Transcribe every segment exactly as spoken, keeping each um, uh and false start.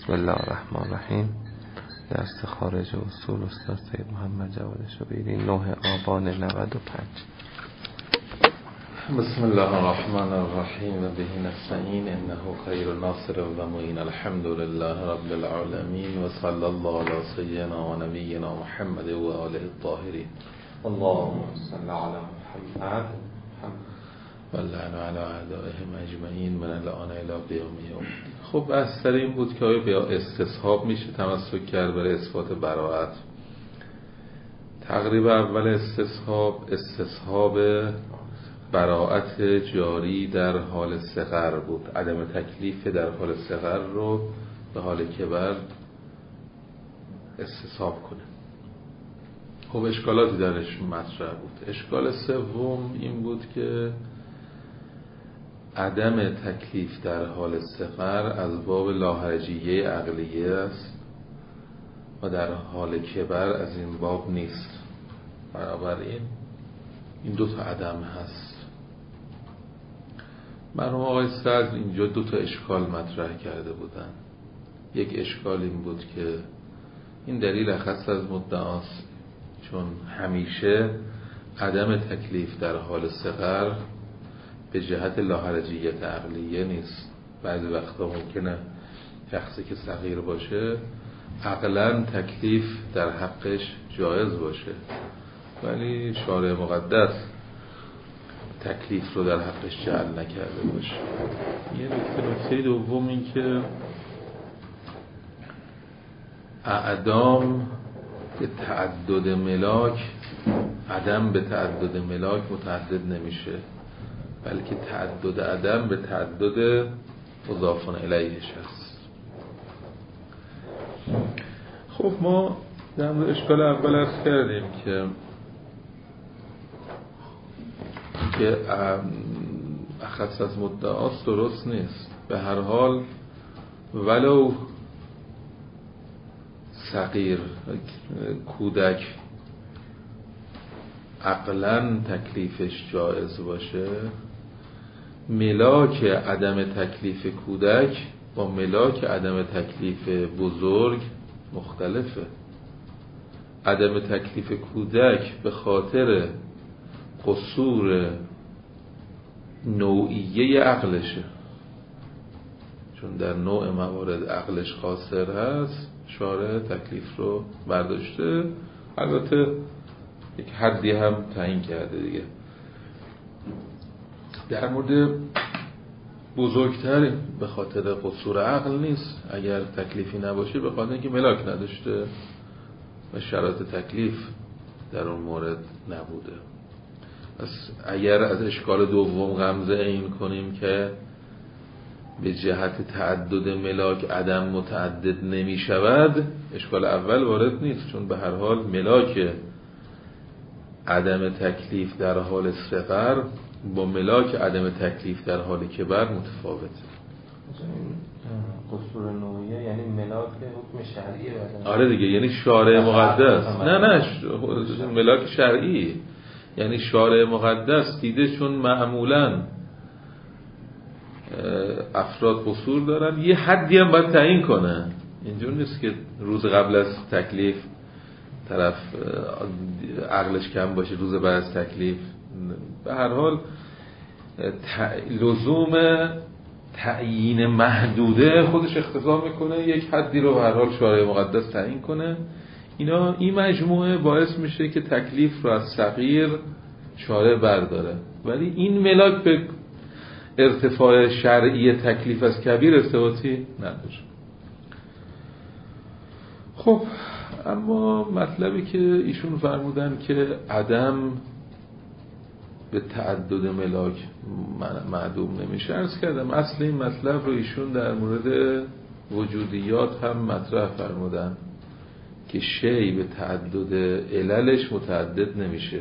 بسم الله الرحمن الرحیم. درس خارج اصول استاد سید محمد جواد شبیری، نه آبان نود و پنج. بسم الله الرحمن الرحیم و به نستعین انه خیر ناصر و معین. الحمد لله رب العالمین و صلی الله علی سیدنا و نبینا محمد و آله الطاهرین. اللهم صل علی محمد و لعن علی اعدائهم اجمعین من الان الی قیام یوم. خب بحث سر این بود که آیا به استصحاب میشه تمسک کرد برای اثبات براءت. تقریب اول استصحاب استصحاب براءت جاری در حال صغر بود. عدم تکلیف در حال صغر رو به حال کبر استصحاب کنه. خب اشکالاتی درش مطرح بود. اشکال سوم این بود که عدم تکلیف در حال صغر از باب لاحرجیه عقلیه است و در حال کبر از این باب نیست. بنابراین این دو تا عدم هست. مرحوم آقای صدر اینجا دو تا اشکال مطرح کرده بودن. یک اشکال این بود که این دلیل خاص از مدعاست، چون همیشه عدم تکلیف در حال صغر به جهت لاحرجیت عقلیه نیست. بعضی وقتا ممکنه شخصی که صغیر باشه عقلاً تکلیف در حقش جایز باشه، ولی شارع مقدس تکلیف رو در حقش جعل نکرده باشه. یه نکته نکته دوم این که اعدام به تعدد ملاک، عدم به تعدد ملاک متعدد نمیشه، بلکه تعدد عدم به تعدد مضاف الیهش هست. خب ما در مورد اشکال اول عرض کردیم که که اخص از مدعاست درست نیست. به هر حال ولو صغیر کودک عقلاً تکلیفش جایز باشه، ملاک عدم تکلیف کودک با ملاک عدم تکلیف بزرگ مختلفه. عدم تکلیف کودک به خاطر قصور نوعیه عقلشه، چون در نوع موارد عقلش قاصر هست، شارع تکلیف رو برداشته، البته یک حدی هم تعیین کرده دیگه. در مورد بزرگتر به خاطر قصور عقل نیست، اگر تکلیفی نباشه به خاطر اینکه ملاک نداشته و شرایط تکلیف در اون مورد نبوده. پس اگر از اشکال دوم غمزه این کنیم که به جهت تعدد ملاک عدم متعدد نمی شود، اشکال اول وارد نیست، چون به هر حال ملاک عدم تکلیف در حال صغر با ملاک عدم تکلیف در حال کبر متفاوته. قصور نوعیه یعنی ملاک حکم شرعیه. آره دیگه، یعنی شارع مقدس. نه نه ملاک شرعی، یعنی شارع مقدس دیده چون معمولاً افراد قصور دارن، یه حدی هم باید تعیین کنه. اینجور نیست که روز قبل از تکلیف طرف عقلش کم باشه روز بعد از تکلیف. به هر حال لزوم تعیین محدوده خودش اقتضا میکنه یک حدی رو به هر حال شارع مقدس تعیین کنه. اینا این مجموعه باعث میشه که تکلیف رو از صغیر شارع برداره، ولی این ملاک به ارتفاع شرعی تکلیف از کبیر ارتباطی نداره. خب اما مطلبی که ایشون فرمودن که عدم به تعدد ملاک معدوم نمیشه، عرض کردم اصل این مطلب رو ایشون در مورد وجودیات هم مطرح فرمودن که شی به تعدد عللش متعدد نمیشه.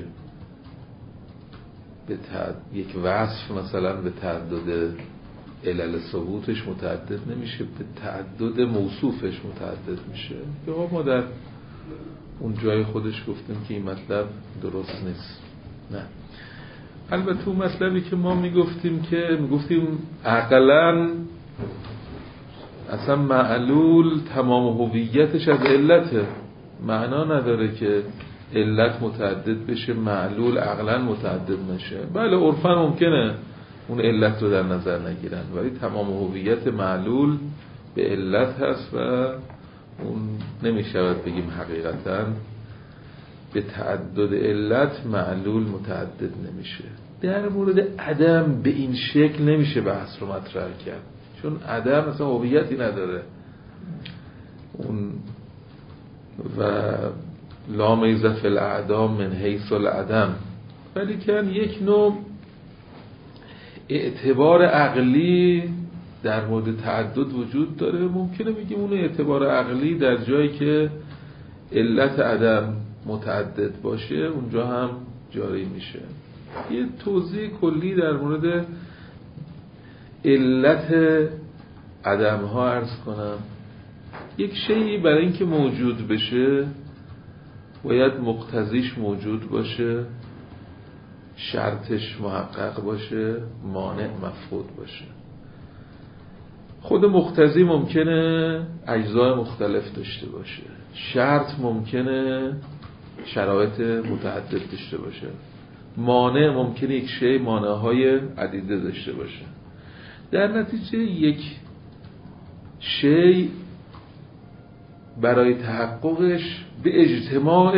به تعدد یک وصف مثلا به تعدد علل ثبوتش متعدد نمیشه، به تعدد موصوفش متعدد میشه. که ما در اون جای خودش گفتیم که این مطلب درست نیست. نه، البته اون مطلبی که ما میگفتیم که میگفتیم عقلاً اصلا معلول تمام هویتش از علته، معنا نداره که علت متعدد بشه معلول عقلا متعدد نشه. بله عرفا ممکنه اون علت رو در نظر نگیرن، ولی تمام هویت معلول به علت هست و اون نمیشود بگیم حقیقتا به تعدد علت معلول متعدد نمیشه. در مورد عدم به این شکل نمیشه بحث رو مطرح کرد، چون عدم مثلا هویتی نداره اون و لا میزه فی الاعدام من حیث العدم، ولی که یک نوع اعتبار عقلی در مورد تعدد وجود داره. ممکنه بگیم اون اعتبار عقلی در جایی که علت عدم متعدد باشه اونجا هم جاری میشه. یه توضیح کلی در مورد علت عدم ها عرض کنم. یک شیئی برای اینکه موجود بشه باید مقتضیش موجود باشه، شرطش محقق باشه، مانع مفقود باشه. خود مقتضی ممکنه اجزای مختلف داشته باشه، شرط ممکنه شرایط متعدد داشته باشه، مانع ممکنه یک شی مانعهای عدیده داشته باشه. در نتیجه یک شی برای تحققش به اجتماع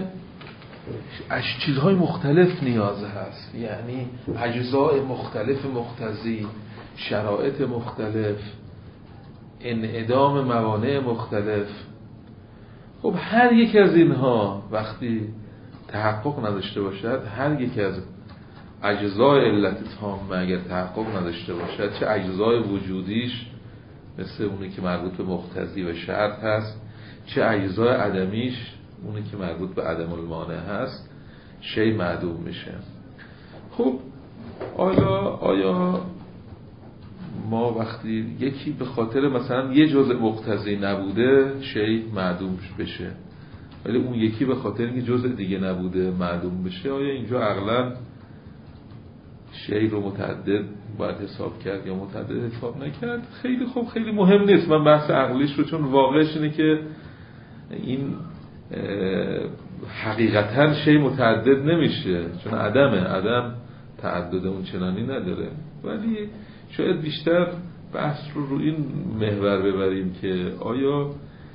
چیزهای مختلف نیاز هست، یعنی اجزای مختلف مقتضی، شرایط مختلف، انعدام موانع مختلف. خب هر یک از اینها وقتی تحقق نداشته باشد، هر یک از اجزای علت تامه اگر تحقق نداشته باشد، چه اجزای وجودیش مثل اونی که مربوط به مقتضی و شرط هست، چه اجزای عدمیش اونی که مربوط به عدم المانع هست، شی معدوم میشه. خب آیا آیا ما وقتی یکی به خاطر مثلا یه جزء مقتضی نبوده شی معدوم بشه، ولی اون یکی به خاطر اینکه جزء دیگه نبوده معدوم بشه، آیا اینجا عقلا شی رو متعدد باید حساب کرد یا متعدد حساب نکرد؟ خیلی خوب، خیلی مهم نیست من بحث عقلیش رو، چون واقعش اینه که این حقیقتا شی متعدد نمیشه، چون عدمه، عدم تعدد اون چنانی نداره. ولی شاید بیشتر بحث رو رو این محور ببریم که آیا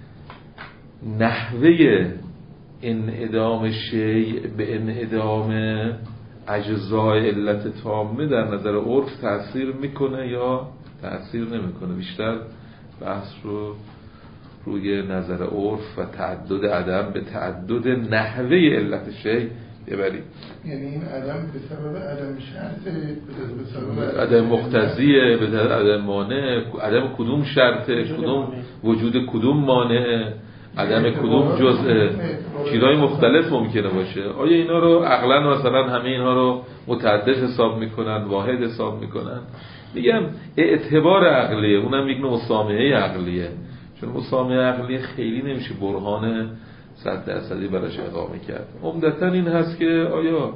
نحوه انعدام شی به انعدام اجزای علت تامه در نظر عرف تأثیر میکنه یا تأثیر نمیکنه. بیشتر بحث رو روی نظر عرف و تعدد عدم به تعدد نحوه علت شی ببریم. یعنی این عدم به سبب عدم شرطه، به سبب عدم مقتضیه، به سبب عدم مانع، عدم کدوم شرطه، کدوم وجود کدوم مانع، عدم کدوم جزء، چیزهای مختلف ممکنه باشه. آیا اینا رو عقلا مثلا همه اینها رو متعدد حساب میکنن، واحد حساب میکنن؟ میگم اعتبار عقلیه، اونم یک نوع مسامحه عقلیه، چون مسامحه عقلیه خیلی نمیشه برهان صد درصدی براش اقامه کرد. عمدتاً این هست که آیا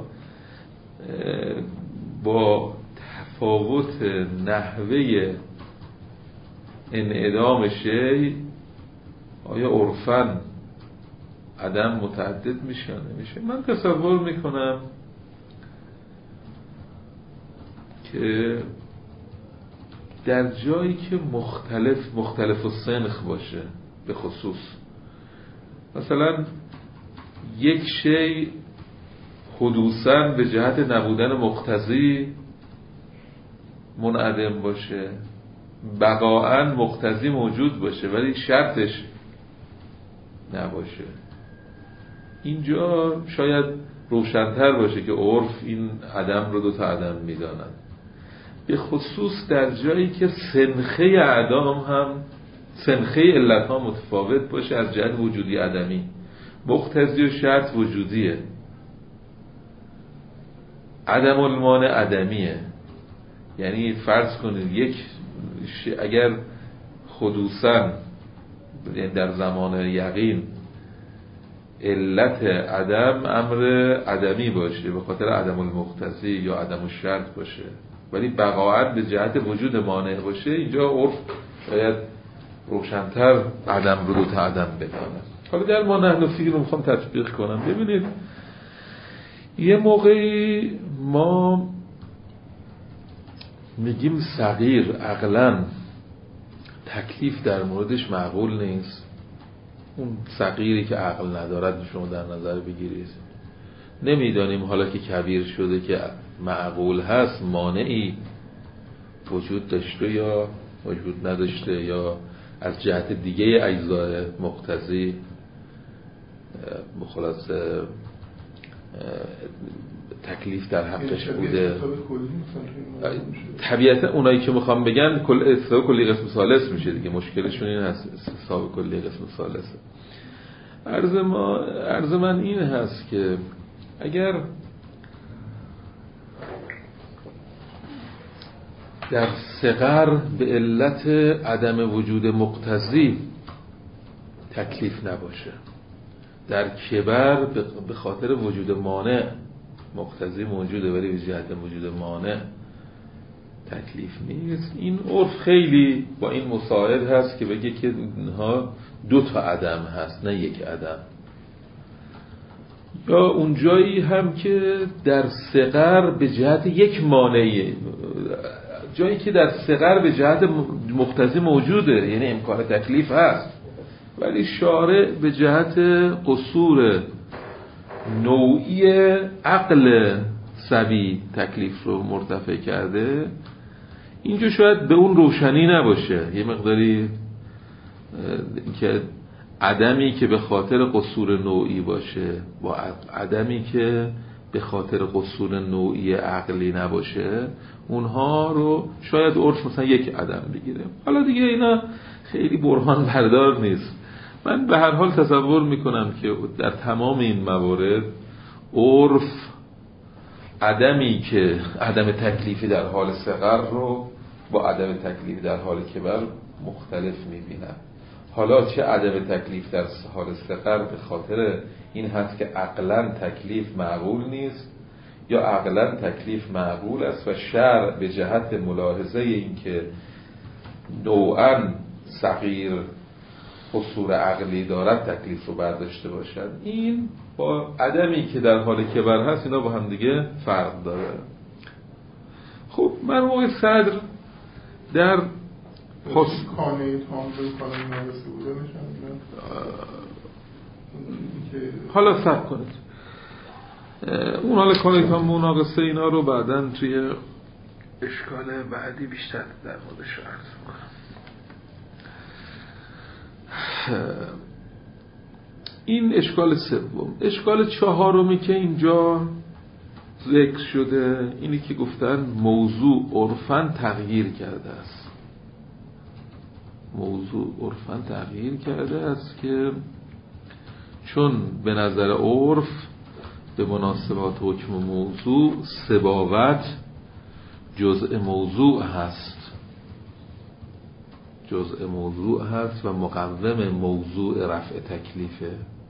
با تفاوت نحوه انعدام شی آیا عرفاً عدم متعدد میشه یا نمیشه؟ من تصور میکنم که در جایی که مختلف مختلف و سنخ باشه، به خصوص مثلا یک شی حدوثاً به جهت نبودن مقتضی منعدم باشه، بقاءً مقتضی موجود باشه ولی شرطش نباشه، اینجا شاید روشن‌تر باشه که عرف این عدم رو دو تا عدم میدانند. به خصوص در جایی که سنخه اعدام هم سنخه علت ها متفاوت باشه از جهت وجودی عدمی، مقتضی و شرط وجودیه، عدم المانع عدمیه. یعنی فرض کنید یک اگر حدوثاً در زمان یقین علت عدم امر عدمی باشه به خاطر عدم المقتضی یا عدم الشرط باشه، ولی بقاعت به جهت وجود مانع باشه، اینجا عرف باید روشن‌تر عدم رو دو تا عدم بدانه. حالا در ما نحن فیه رو میخوام تطبیق کنم. ببینید یه موقعی ما میگیم صغیر عقلاً تکلیف در موردش معقول نیست. اون صغیری که عقل ندارد شما در نظر بگیرید. نمیدانیم حالا که کبیر شده که معقول هست مانعی وجود داشته یا وجود نداشته یا از جهت دیگه اجزای مقتضی بخلاص تکلیف در حقش بوده. طبیعتا اونایی که میخوام بگن کل استثاب کلی قسم ثالث میشه دیگه. مشکلشون این هست استثاب کلی قسم ثالثه. عرض ما عرض من این هست که اگر در صغر به علت عدم وجود مقتضی تکلیف نباشه، در کبر به خاطر وجود مانع مقتضی موجوده ولی به جهت وجود مانع تکلیف نیست، این عرف خیلی با این مساعد هست که بگه که اینها دو تا عدم هست نه یک عدم. یا اون جایی هم که در صغر به جهت یک مانعی، جایی که در صغر به جهت مقتضی موجوده یعنی امکان تکلیف هست ولی شارع به جهت قصور نوعی عقل صبی تکلیف رو مرتفع کرده، اینجا شاید به اون روشنی نباشه. یه مقداری که عدمی که به خاطر قصور نوعی باشه با عدمی که به خاطر قصور نوعی عقلی نباشه اونها رو شاید عرف مثلا یک عدم بگیره. حالا دیگه اینا خیلی برهان بردار نیست. من به هر حال تصور میکنم که در تمام این موارد عرف عدمی که عدم تکلیفی در حال صغر رو با عدم تکلیف در حال کبر مختلف میبینه. حالا چه عدم تکلیف در حال صغر به خاطر این هست که عقلاً تکلیف معقول نیست یا عقلاً تکلیف معقول است و شرع به جهت ملاحظه این که نوعاً صغیر قصور عقلی دارد تکلیف رو برداشته باشد، این با عدمی که در حال کبر هست اینا با هم دیگه فرق داره. خب مرحوم صدر در حسن کانه تامل کانه ناقصه بوده نشان حالا صبر کنید اون حالا کانه تامل ناقصه اینا رو بعداً توی اشکال بعدی بیشتر در موردش عرض میکنم. این اشکال سوم. اشکال چهارمی که اینجا ذکر شده اینی که گفتن موضوع عرفاً تغییر کرده است. موضوع عرفاً تغییر کرده است که چون به نظر عرف به مناسبات حکم موضوع سباوت جزء موضوع هست جزء موضوع هست و مقوم موضوع رفع تکلیفه.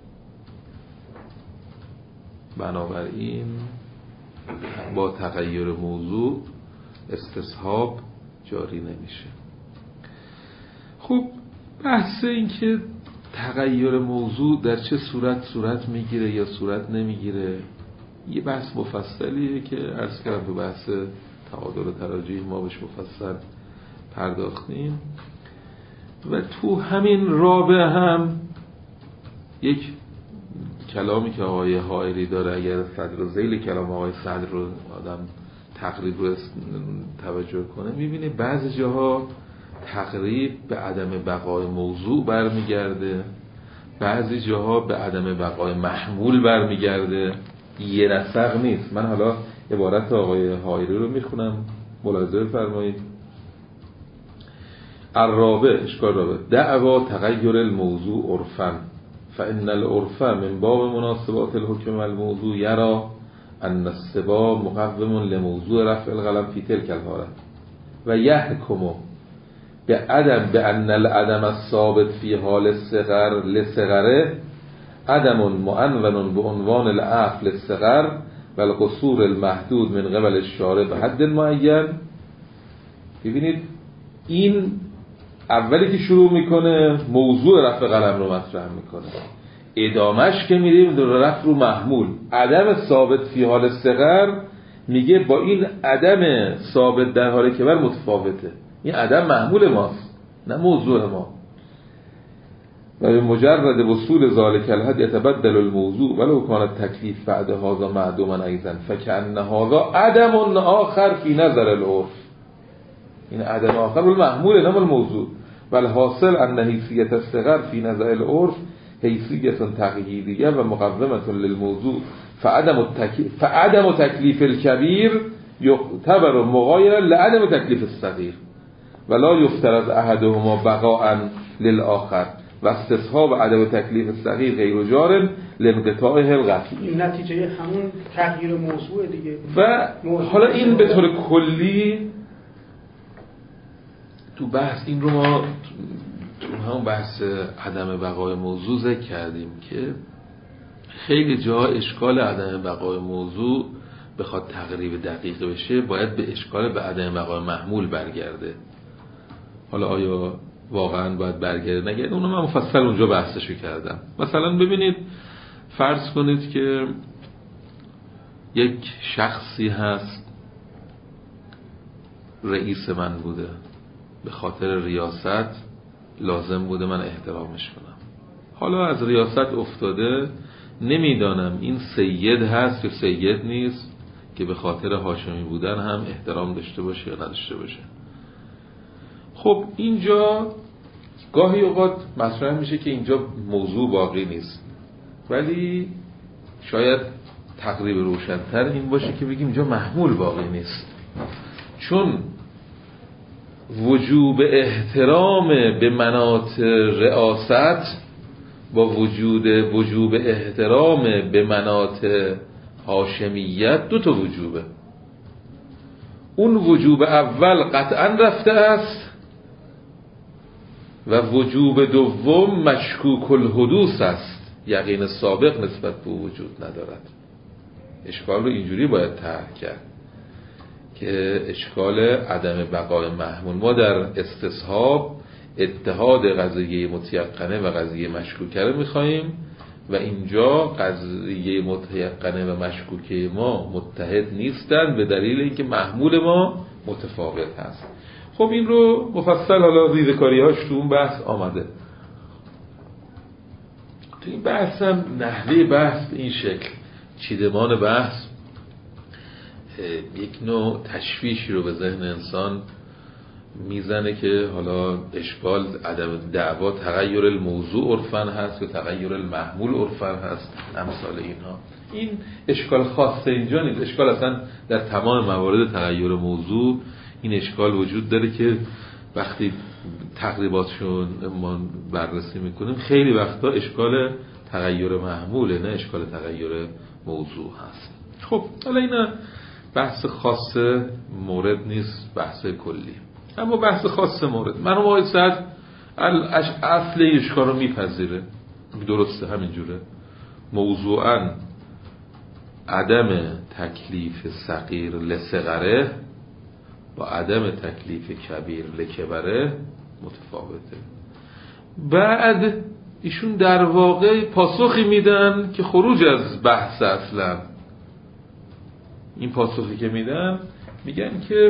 بنابراین با تغییر موضوع استصحاب جاری نمیشه. خب بحث این که تغییر موضوع در چه صورت صورت میگیره یا صورت نمیگیره یه بحث مفصلیه که عرض کردم تو بحث تعادل و تراجیح ما بهش مفصل پرداختیم و تو همین رابع هم یک کلامی که آقای حائری داره اگر صدر و ذیل کلام آقای صدر رو آدم تقریب رو توجه کنه میبینه بعضی جاها تقریب به عدم بقای موضوع برمیگرده، بعضی جاها به عدم بقای محمول برمیگرده، یه نسق نیست. من حالا عبارت آقای حائری رو میخونم ملاحظه بفرمایید. الرابع اشکال رابع دعوا تغییر الموضوع عرفاً فإن العرف من باب مناسبات الحكم والموضوع يرى أن السباب مقوم لموضوع رفع القلم في تلك الحالة ويحكم بعدم بأن العدم الثابت في حال الصغر لصغره عدم معنون بعنوان العفو للصغر والقصور المحدود من قبل الشارع به حد معین. ببینید این اولی که شروع میکنه موضوع رفع قلم رو مطرح میکنه، ادامش که میریم در رفع رو محمول. عدم ثابت فی حال صغر میگه با این عدم ثابت در حال کبر متفاوته. این عدم محمول ماست نه موضوع ما. و به مجرد وصول ذالک الحد یتبدل الموضوع ولو کان التکلیف بعد هذا معدوما ایضا فکأن هذا عدم آخر فی نظر العرف. این عدم آخر المحمول نه الموضوع. والحاصل ان حیثیت الصغر فی نظر العرف حیثیت تقییدیه و مقومه للموضوع فعدم التکلیف فعدم تکلیف الکبیر یعتبر مغایرا لعدم تکلیف الصغیر ولا یفترض احدهما بقاء للآخر و استصحاب عدم تکلیف الصغیر غیر جار لانقطاعه القطعی. این نتیجه همون تغییر موضوع دیگه. و حالا این به طور کلی تو بحث این رو ما تو همون بحث عدم بقای موضوع ذکر کردیم که خیلی جا اشکال عدم بقای موضوع بخواد تقریب دقیق بشه باید به اشکال به عدم بقای محمول برگرده. حالا آیا واقعا باید برگرده نگرده اونو من مفصل اونجا بحثشو کردم. مثلا ببینید فرض کنید که یک شخصی هست رئیس من بوده، به خاطر ریاست لازم بوده من احترامش کنم. حالا از ریاست افتاده، نمیدانم این سید هست یا سید نیست که به خاطر هاشمی بودن هم احترام داشته باشه یا نداشته باشه. خب اینجا گاهی اوقات مطرح میشه که اینجا موضوع باقی نیست، ولی شاید تقریب روشن‌تر این باشه که بگیم اینجا محمول باقی نیست، چون وجوب احترام به مناط رئاست با وجود وجوب احترام به مناط هاشمیت دو تا وجوبه. اون وجوب اول قطعا رفته است و وجوب دوم مشکوک الحدوث است، یقین سابق نسبت به وجود ندارد. اشکال رو اینجوری باید طرح کرد که اشکال عدم بقای محمول ما در استصحاب اتحاد قضیه متیقنه و قضیه مشکوکه رو میخواییم و اینجا قضیه متیقنه و مشکوکه ما متحد نیستند به دلیل اینکه محمول ما متفاوت هست. خب این رو مفصل حالا ریزکاری هاش تو اون بحث آمده. تو این بحث هم نحوه بحث به این شکل، چیدمان بحث یک نوع تشویشی رو به ذهن انسان میزنه که حالا اشکال عدم دعوا تغییر الموضوع عرفاً هست یا تغییر المحمول عرفاً هست، امثال اینها. این اشکال خاصه اینجا نیست، اشکال اصلا در تمام موارد تغییر موضوع این اشکال وجود داره که وقتی تقریباتشون ما بررسی میکنیم خیلی وقتا اشکال تغییر محموله نه اشکال تغییر موضوع هست. خب حالا اینا بحث خاص مورد نیست، بحث کلی. اما بحث خاص مورد من و سعد اصل اشکال رو میپذیره، درسته همینجوره. موضوعاً عدم تکلیف صغیر لصغره با عدم تکلیف کبیر لکبره متفاوته. بعد ایشون در واقع پاسخی میدن که خروج از بحث اصلا. این پاسخی که میدن میگن که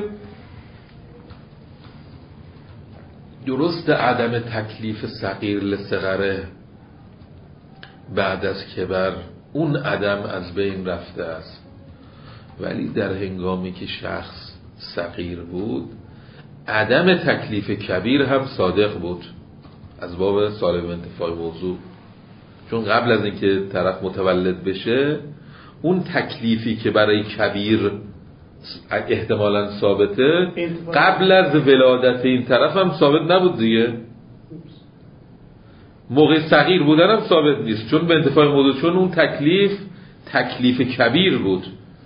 درست عدم تکلیف صغیر لصغره بعد از کبر اون عدم از بین رفته است، ولی در هنگامی که شخص صغیر بود عدم تکلیف کبیر هم صادق بود از باب سالب انتفاع موضوع، چون قبل از اینکه طرف متولد بشه اون تکلیفی که برای کبیر احتمالاً ثابته قبل از ولادت این طرف هم ثابت نبود دیگه. موقع صغیر بودن هم ثابت نیست چون به انتفاع موضوع، چون اون تکلیف تکلیف کبیر بود،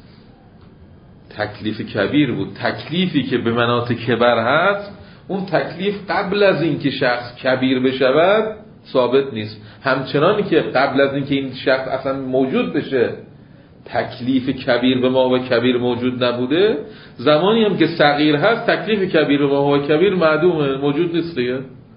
تکلیف کبیر بود. تکلیفی که به مناط کبر هست اون تکلیف قبل از اینکه شخص کبیر بشود ثابت نیست، همچنانی که قبل از اینکه این شخص اصلا موجود بشه تکلیف کبیر به ما و کبیر موجود نبوده، زمانی هم که صغیر هست تکلیف کبیر به ما و کبیر معدومه، موجود نیست دیگه.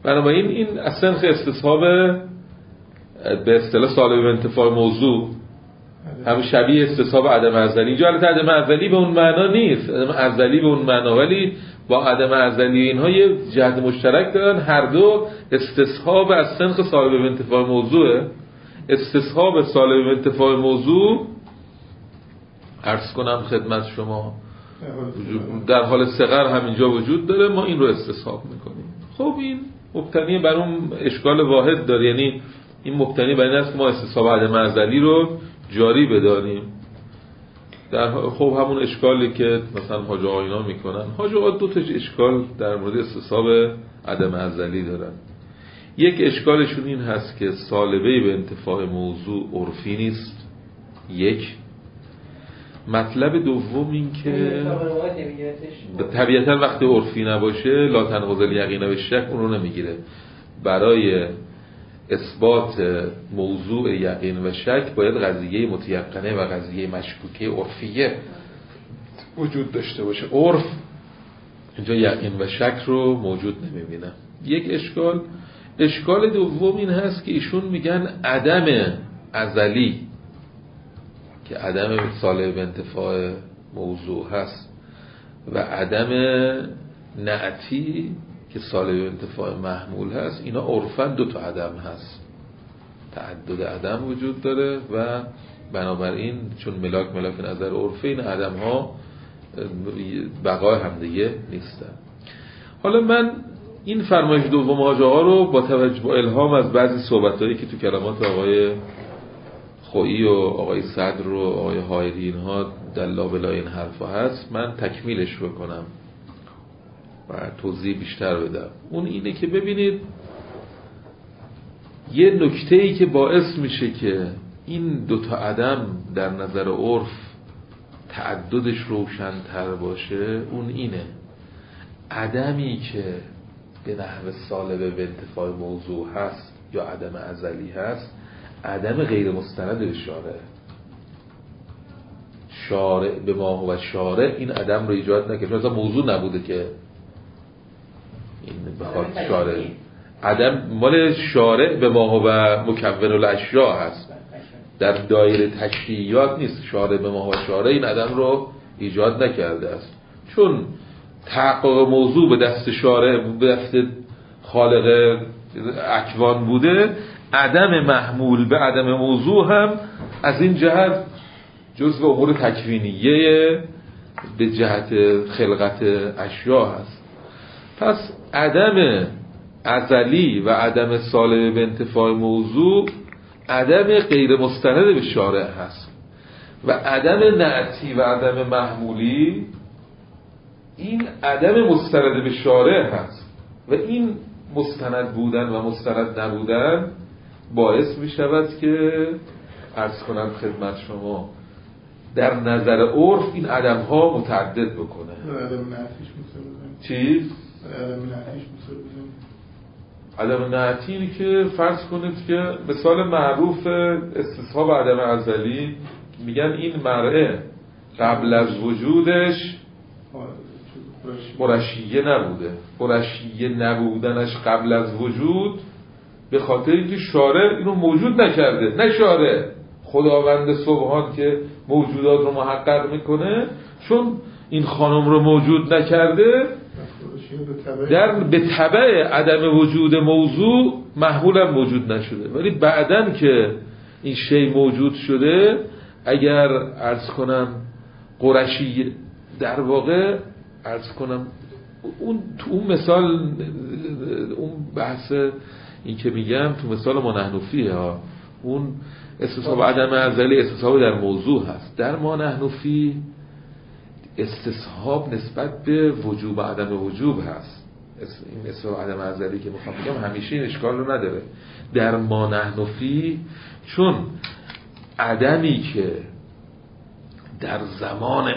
بنابراین این اصلا استصحاب به اصطلاح سالب به انتفاع موضوع هم شبیه استصحاب عدم ازلی. اینجا البته عدم ازلی به اون معنا نیست، عدم ازلی به اون معنا، ولی با عدم ازلی اینها یه جهت مشترک دارن، هر دو استصحاب از سنخ سالب به انتفاع موضوعه. استصحاب سالب به انتفاع موضوع عرض کنم خدمت شما در حال صغر همینجا وجود داره، ما این رو استصحاب میکنیم. خب این مبتنی بر اون اشکال واحد داره، یعنی این مبتنی بر این است که ما استصحاب عدم ازلی رو جاری بدانیم. در خب همون اشکالی که مثلا حاج آقا اینا میکنن، حاج آقا دو تا اشکال در مورد استصحاب عدم ازلی دارن. یک اشکالشون این هست که سالبه به انتفاع موضوع عرفی نیست. یک مطلب دوم این که طبیعتا وقتی عرفی نباشه لا تنقض الیقین و شک اون رو نمیگیره. برای اثبات موضوع یقین و شک باید قضیه متیقنه و قضیه مشکوکه عرفیه وجود داشته باشه. عرف اینجا یقین و شک رو موجود نمیبینه. یک اشکال. اشکال دوم این هست که ایشون میگن عدم ازلی که عدم سالب به انتفاع موضوع هست و عدم نعتی که سالب به انتفاع محمول هست، اینا عرفاً دو تا عدم هست، تعدد عدم وجود داره و بنابراین چون ملاک ملاک نظر عرفی این عدم ها بقای همدیگه نیستن. حالا من این فرمایش دوم حاج آقا رو با توجه با الهام از بعضی صحبتایی که تو کلمات آقای خویی و آقای صدر و آقای حایری اینها در لابلای این حرفا هست من تکمیلش بکنم و توضیح بیشتر بدم. اون اینه که ببینید یه نکته‌ای که باعث میشه که این دوتا عدم در نظر عرف تعددش روشن‌تر باشه اون اینه: عدمی که به نحو سالبه به انتفاع موضوع هست یا عدم ازلی هست عدم غیر مستند به شارع. شارع به ما و شارع این عدم رو ایجاد نکرد، مثلا موضوع نبوده که این بخواد شارع، عدم مال شارع به ما و مکون الاشیاء هست، در دایره تشریعیات نیست. شارع به ما و شارع این عدم رو ایجاد نکرده است، چون تحقق موضوع به دست شارع به دست خالق اکوان بوده. عدم محمول به عدم موضوع هم از این جهت جزء امور تکوینیه به جهت خلقت اشیاء هست. پس عدم ازلی و عدم سالب به انتفاع موضوع عدم غیر مستند به شارع هست و عدم نعتی و عدم محمولی این عدم مستند به شارع هست و این مستند بودن و مستند نبودن باعث می شود که عرض کنم خدمت شما در نظر عرف این عدم ها متعدد بکنه. عدم نعتیش مثل چیز؟ عدم نعتیش مثل عدم نعتی که فرض کنید که مثال معروف استصحاب عدم ازلی میگن این مرعه قبل از وجودش قرشیه نبوده. قرشیه نبودنش قبل از وجود به خاطر اینکه شارع اینو موجود نکرده، نه شارع، خداوند سبحان که موجودات رو محقق میکنه، چون این خانم رو موجود نکرده در به تبع عدم وجود موضوع محمولم موجود نشده. ولی بعدن که این شی موجود شده، اگر عرض کنم قرشی در واقع عرض کنم اون تو اون مثال اون بحث این که میگم تو مثال ما نحنفیه ها، اون استصحاب عدم ازلی استصحاب در موضوع هست. در ما نحنفی استصحاب نسبت به وجوب عدم وجوب هست. این استصحاب عدم ازلی که میخوام بگم همیشه این اشکال رو نداره. در ما نحنفی چون عدمی که در زمان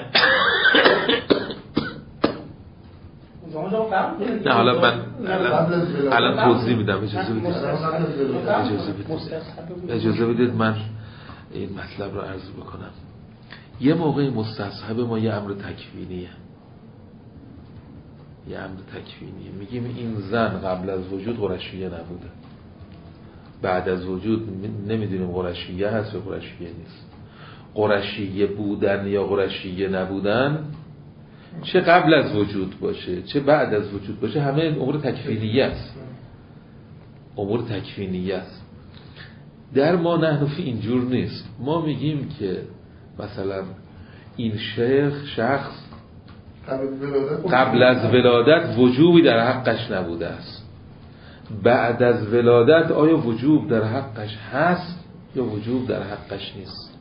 نه حالا من الان, الان توضیح میدم، اجازه بدید اجازه بدید اجازه بدید من این مطلب رو عرض بکنم. یه موقعی مستصحب ما یه امر تکوینیه، یه امر تکوینیه. میگیم این زن قبل از وجود قرشیه نبوده، بعد از وجود نمیدونیم قرشیه هست یا قرشیه نیست. قرشیه بودن یا قرشیه نبودن، چه قبل از وجود باشه چه بعد از وجود باشه، همه امور تکوینیه است، امور تکوینیه است. در ما نحنفی اینجور نیست. ما میگیم که مثلا این شیخ شخص قبل از ولادت وجوبی در حقش نبوده است، بعد از ولادت آیا وجوب در حقش هست یا وجوب در حقش نیست.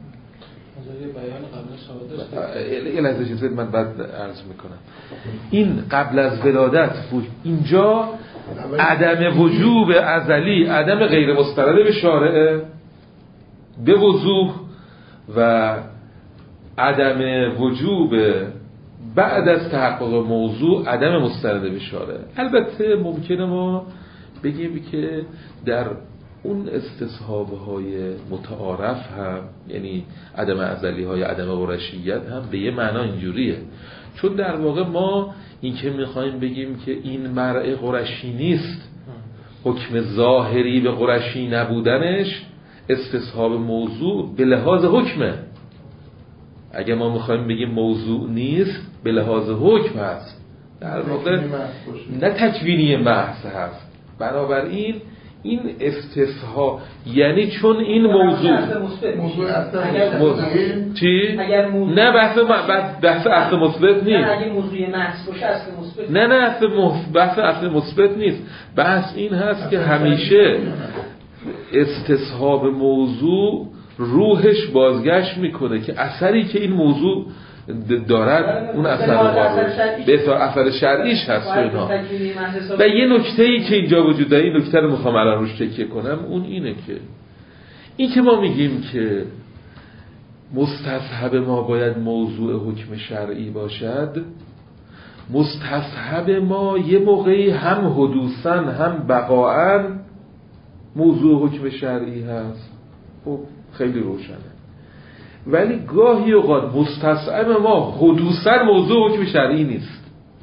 یه لحظه چیزی من بعد عرض میکنم. این قبل از ولادت اینجا عدم وجوب ازلی، عدم غیر مستند به شارع به وضوح و عدم وجوب بعد از تحقق موضوع عدم مستند به شارع. البته ممکنه ما بگیم که در اون استصحاب‌های متعارف هم، یعنی عدم ازلی های عدم قرشیت هم به یه معنا اینجوریه، چون در واقع ما این که میخوایم بگیم که این مرء قرشی نیست، حکم ظاهری به قرشی نبودنش استصحاب موضوع به لحاظ حکمه. اگه ما میخوایم بگیم موضوع نیست به لحاظ حکم هست، در واقع نه تکوینی محض هست. بنابراین این استصحاب یعنی چون این موضوع موضوع اصلا چی؟ نه بحث بحث اصل مثبت نیست. نه اگه موضوع محض باشه اصل مثبت نه نه اصل بحث اصل مثبت نیست. بحث این هست که همیشه استصحاب موضوع روحش بازگشت میکنه که اثری که این موضوع دارد اون اثر مقابل به اثر شرعیش هست و اینا. و یه نکته‌ای که اینجا وجود داره، این نکته رو میخوام الان روش تکیه کنم، اون اینه که این که ما میگیم که مستصحب ما باید موضوع حکم شرعی باشد، مستصحب ما یه موقعی هم حدوثاً هم بقاعاً موضوع حکم شرعی هست. خب خیلی روشنه. ولی گاهی اوقات مستصحب ما حدوثاً موضوع حکم شرعی نیست،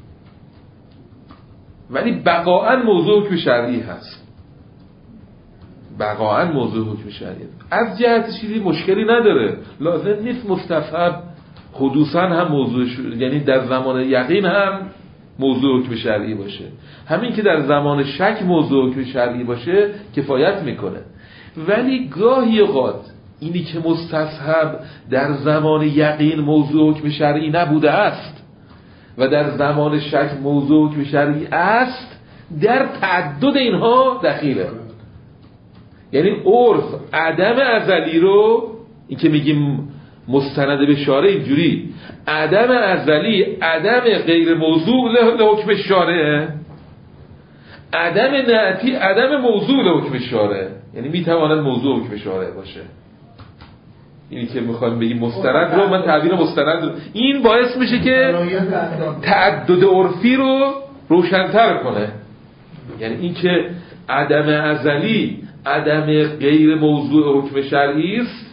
ولی بقاعاً موضوع حکم شرعی هست. بقاعاً موضوع حکم شرعی هست. از جهت چیزی مشکلی نداره، لازم نیست مستصحب حدوثاً هم موضوع ش... یعنی در زمان یقین هم موضوع حکم شرعی باشه. همین که در زمان شک موضوع حکم شرعی باشه کفایت میکنه. ولی گاهی اوقات اینی که مستصحب در زمان یقین موضوع حکم شرعی نبوده است و در زمان شک موضوع حکم شرعی است، در تعدد اینها دخیله. یعنی عرف عدم ازلی رو، این که میگیم مستند به شارع، اینجوری عدم ازلی عدم غیر موضوع لحکم شارع، عدم نعتی عدم موضوع لحکم شارع، یعنی میتواند موضوع حکم شارع باشه. اینی که میخوایم بگیم مستند رو، من تعبیر مستند رو، این باعث میشه که تعدد عرفی رو روشن‌تر کنه. یعنی این که عدم ازلی عدم غیر موضوع حکم شرعی است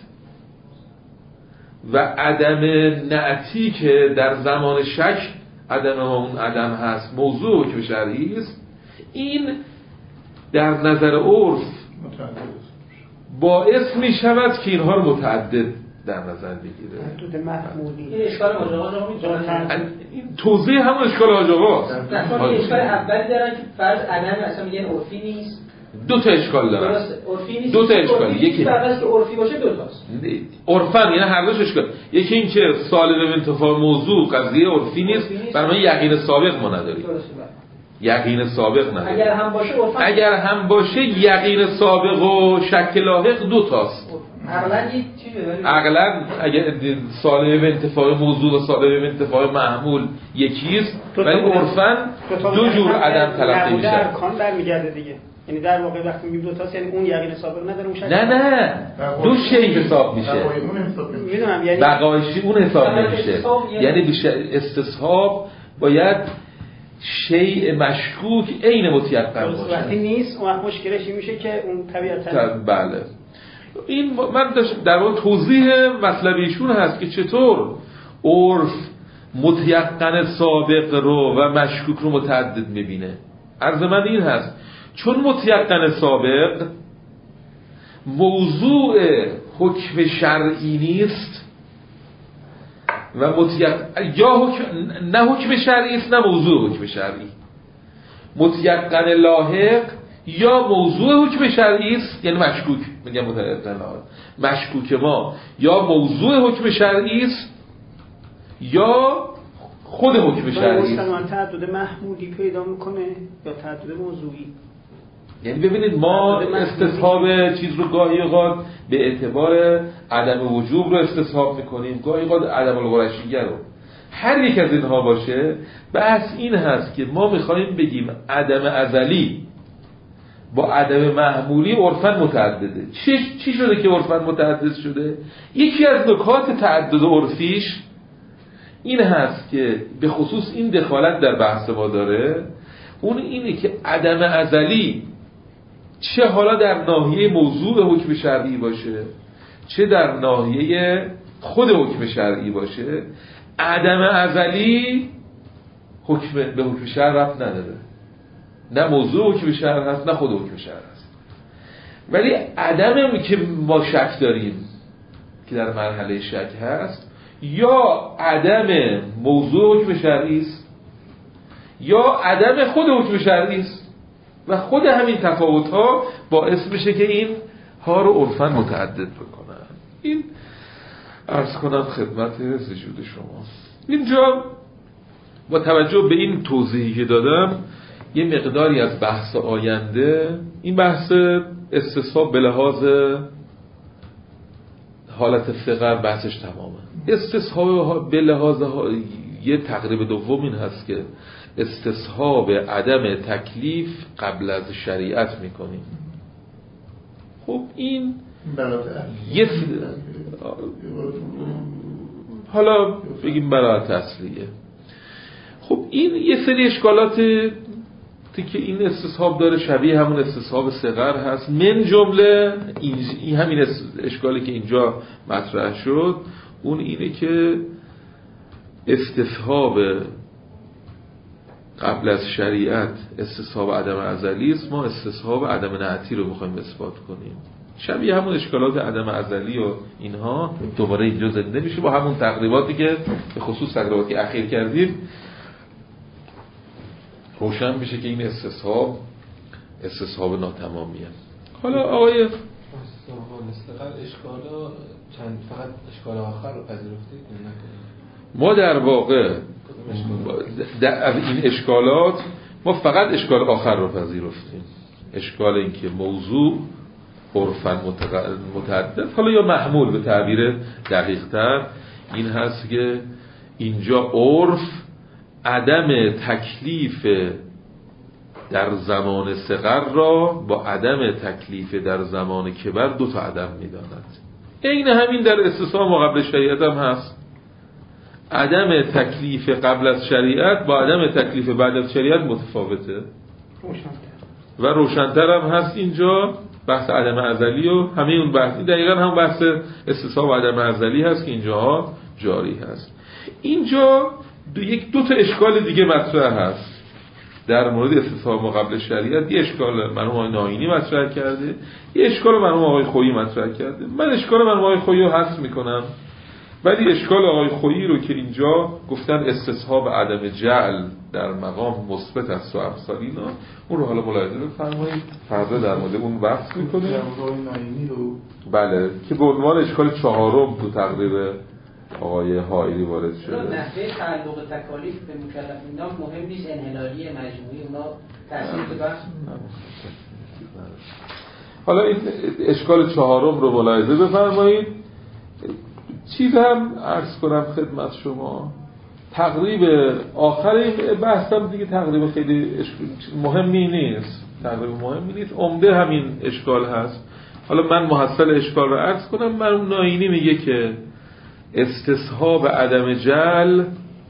و عدم نعتی که در زمان شک عدم اون عدم هست موضوع حکم شرعی است، این در نظر عرف باعث می شود که اینها رو متعدد در نظر بگیره. این اشکال حاج آقا این توضیح همون اشکال حاج آقا است. مثلا اشکال اولی دارن که فرض عدم اصلا میگن عرفی نیست. دو تا اشکال دارن. عرفی نیست. دو تا اشکال. یکی فرض که عرفی باشه دو تاست. عرفن یعنی هر دوش اشکال. یکی این که سالب به انتفاع موضوع قضیه عرفی نیست، برای یقین سابق ما نداریم. یقین سابق نداره. اگر هم باشه عرفن، اگر هم باشه یقین سابق و شک لاحق دو تاست. عقلاً یه چیزه، عقلاً اگر سالب به انتفاع موضوع و سالب به انتفاع معمول یکیست، ولی عرفن دو جور عدم تلقی میشه. در کان برمیگرده دیگه. یعنی در واقع وقتی میگیم دو تاست، یعنی اون یقین سابق نداره، اون شک نه نه دو شی حساب میشه. میدونم یعنی بقایشی اون حساب نمیشه. یعنی بیشتر استصحاب باید شیء مشکوک عین متیقن باشه. وقتی نیست اون وقت مشکلش این میشه که اون طبیعتا بله. این من در واقع توضیح مطلب ایشون هست که چطور عرف متیقن سابق رو و مشکوک رو متعدد میبینه. عرض من این هست چون متیقن سابق موضوع حکم شرعی نیست و متیقن یا حکم نه حکم شرعی است نه موضوع حکم شرعی. متیقن لاحق یا موضوع حکم شرعی است، یعنی مشکوک، میگم متیقن لاحق مشکوک ما یا موضوع حکم شرعی است یا خود حکم شرعی است. مستند تعدد محمودی پیدا میکنه یا تعدد موضوعی. یعنی ببینید ما استصحاب چیز رو گاهی اوقات به اعتبار عدم وجوب رو استصحاب میکنیم، گاهی اوقات عدم القرشیه رو. هر یک از اینها باشه بحث این هست که ما میخوایم بگیم عدم ازلی با عدم محمولی عرفاً متعدده. چی چی شده که عرفاً متعدد شده؟ یکی از نکات تعدد عرفیش این هست که به خصوص این دخالت در بحث ما داره، اون اینه که عدم ازلی چه حالا در ناحیه موضوع حکم شرعی باشه چه در ناحیه خود حکم شرعی باشه، عدم ازلی حکم به حکم شرع ربط نداره. نه موضوع حکم شرع هست نه خود حکم شرع هست. ولی عدم که ما شک داریم که در مرحله شک هست یا عدم موضوع حکم شرعی است یا عدم خود حکم شرعی است و خود همین تفاوت ها باعث میشه که این ها رو عرفاً متعدد بکنن. این عرض کنم خدمت سجود شما. اینجا با توجه به این توضیحی که دادم یه مقداری از بحث آینده، این بحث استصحاب به لحاظ حالت فقر بحثش تمامه. استصحاب به لحاظ یه تقریب دوم این هست که استصحاب عدم تکلیف قبل از شریعت میکنیم. خب این یه حالا بگیم براعت اصلیه. خب این یه سری اشکالاتی که این استصحاب داره شبیه همون استصحاب صغر هست. من جمله این همین اشکالی که اینجا مطرح شد اون اینه که استصحاب قبل از شریعت استصحاب عدم ازلی است، ما استصحاب عدم نعتی رو میخوایم اثبات کنیم. شبیه همون اشکالات عدم ازلی و اینها دوباره اینجا زنده میشه با همون تقریباتی که به خصوص تقریباتی اخیر کردیم. روشن میشه که این استصحاب استصحاب ناتمامیه. حالا آقای استقال اشکالا چند فقط اشکال آخر رو پذیرفتید نکنید. ما در واقع در این اشکالات ما فقط اشکال آخر رو پذیرفتیم. اشکال این که موضوع عرفاً متعدد، حالا یا محمول به تعبیر دقیق تر این هست که اینجا عرف عدم تکلیف در زمان صغر را با عدم تکلیف در زمان کبر دو تا عدم می‌داند. این همین در استصحاب ما قبل شریعت هم هست. عدم تکلیف قبل از شریعت با عدم تکلیف بعد از شریعت متفاوته و روشن‌تر هم هست. اینجا بحث عدم ازلی و همه اون بحثی دقیقاً هم بحث استصحاب عدم ازلی هست که اینجاها جاری هست. اینجا دو یک دو تا اشکال دیگه مطرح هست در مورد استصحاب ما قبل شریعت. یه اشکال مرحوم آقای ناینی مطرح کرده، یه اشکال مرحوم آقای خویی مطرح کرده. من اشکال مرحوم آقای خویی رو حذف میکنم، ولی اشکال آقای خویی رو که اینجا گفتن استصحاب عدم جعل در مقام مثبت است و امثالینا، اون رو حالا ملاحظه بفرمایید. فردا در مورد اون بحث میکنیم. بله که به عنوان اشکال چهارم تو تقریر آقای حائری وارد شده. نحوه تعلق تکالیف به مکلفین مهم نیست، انحلالی مجموعی اونا تاثیر گذاشت. حالا این اشکال چهارم رو ملاحظه بفرمایید. چیز هم عرض کنم خدمت شما، تقریب آخر این بحثم دیگه تقریب خیلی مهمی نیست، تقریب مهمی نیست، عمده همین اشکال هست. حالا من محصل اشکال رو عرض کنم. مرحوم ناینی میگه که استصحاب عدم جعل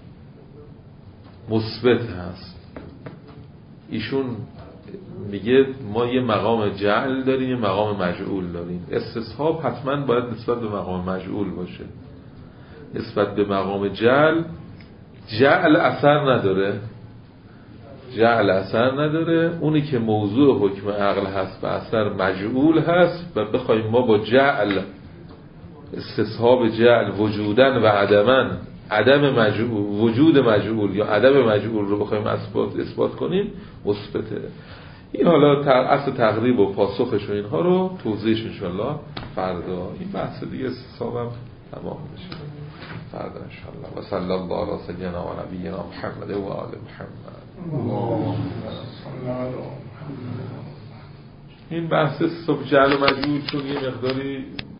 مثبت هست. ایشون میگه ما یه مقام جعل داریم یه مقام مجعول داریم. استصحاب حتما باید نسبت به مقام مجعول باشه. نسبت به مقام جعل جعل اثر نداره، جعل اثر نداره. اونی که موضوع حکم عقل هست و اثر مجعول هست و بخوایم ما با جعل استصحاب جعل وجودن و عدمن، عدم مجعول وجود مجعول یا عدم مجعول رو بخوایم اثبات اثبات کنیم مثبته. این حالا اصل تقریب و پاسخش و اینها رو توضیحش انشالله فردا، این بحث دیگه حسابم تمام بشه فردا انشالله. و صلی الله علی سیدنا و نبینا محمد و آل محمد. این بحث صبح جعل و مجعول چون یه مقداری